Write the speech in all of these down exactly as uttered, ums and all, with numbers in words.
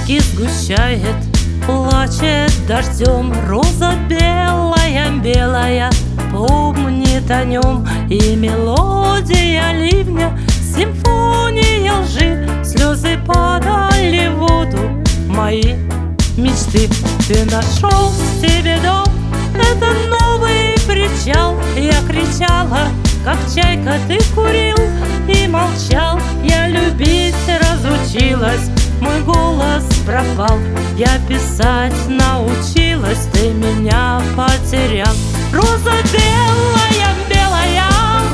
сумерки сгущает, плачет дождем. Роза белая, белая, помнит о нем. И мелодия ливня, симфония лжи. Слезы падали в воду, мои мечты. Ты нашел себе дом, это новый причал. Я кричала, как чайка, ты курил и молчал. Я любить разучилась, мой голос пропал. Я писать научилась, ты меня потерял. Роза белая, белая,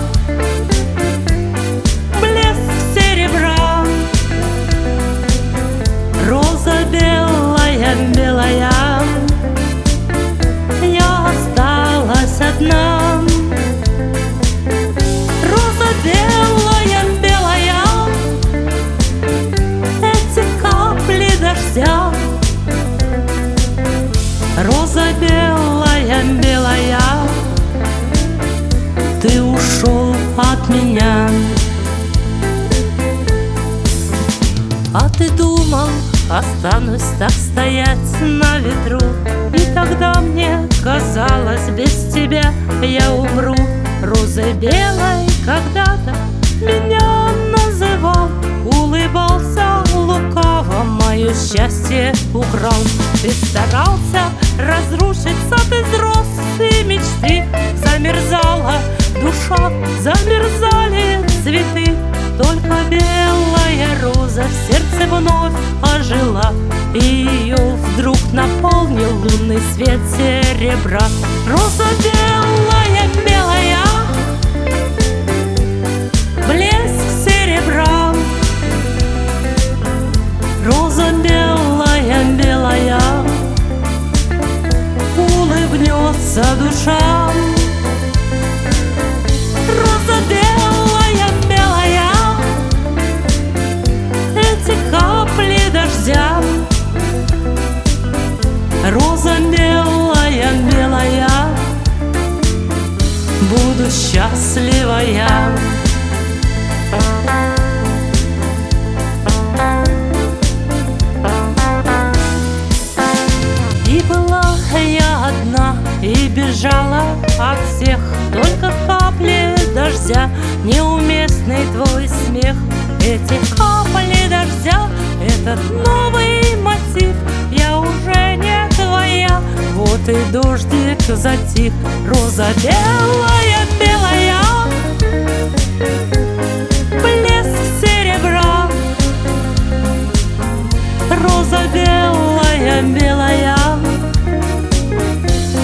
блеск серебра. Роза белая, белая, я осталась одна. Роза белая, белая, эти капли дождя. Роза белая, белая, ты ушел от меня. А ты думал, останусь так стоять на ветру, и тогда мне казалось, без тебя я умру. Розой белой когда-то меня называл, улыбался лукаво, мое счастье украл. Ты старался разрушить сад из роз и мечты. Замерзала душа, замерзали цветы. Только белая роза в сердце вновь ожила, и ее вдруг наполнил лунный свет серебра. Роза белая, белая, блеск серебра. Роза белая, белая, улыбнется душа. Роза белая, белая, эти капли дождя. Роза белая, белая, буду счастлива я. И была я одна, и бежала от всех. Только капли дождя, неуместный твой смех. Эти капли дождя, этот новый мотив. Я уже не твоя, вот и дождик затих. Роза белая, белая, блеск серебра. Роза белая, белая,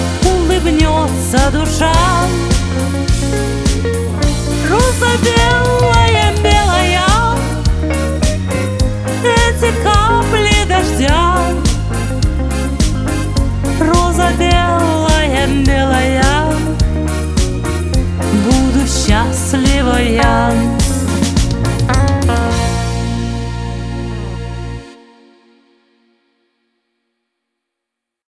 улыбнется душа. Роза белая.